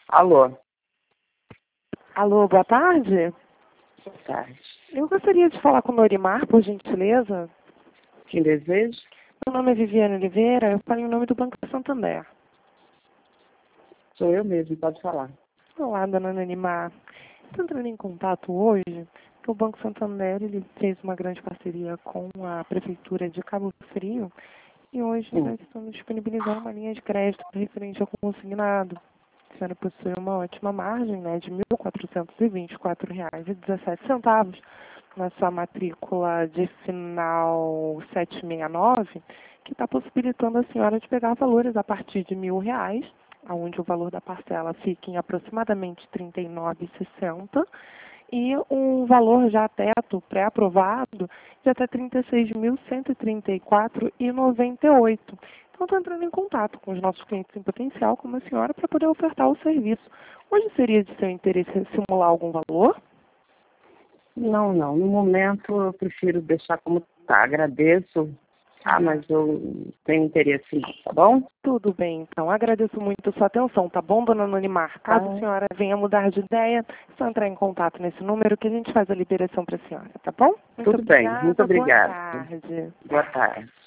Alô, Alô, boa tarde. boa tarde. Eu gostaria de falar com o Norimar, por gentileza. Quem deseja? Meu nome é Viviane Oliveira, eu falo em nome do Banco Santander. Sou eu mesmo, pode falar. Olá, dona Norimar. Estou entrando em contato hoje, porque o Banco Santander ele fez uma grande parceria com a Prefeitura de Cabo Frio e hoje nós estamos disponibilizando uma linha de crédito referente ao consignado. A senhora possui uma ótima margem, né, de R$ 1.424,17 na sua matrícula de final 769, que está possibilitando a senhora de pegar valores a partir de R$ 1.000, onde o valor da parcela fica em aproximadamente R$ 39,60 e um valor já teto pré-aprovado de até R$ 36.134,98. Então, estou entrando em contato com os nossos clientes em potencial, como a senhora, para poder ofertar o serviço. Hoje seria de seu interesse simular algum valor? Não. No momento eu prefiro deixar como está. Agradeço, mas eu tenho interesse não, tá bom? Tudo bem, então. Agradeço muito a sua atenção, tá bom, dona Norimar? Caso a senhora venha mudar de ideia, é só entrar em contato nesse número que a gente faz a liberação para a senhora, tá bom? Tudo bem, muito obrigada. Boa tarde. Boa tarde.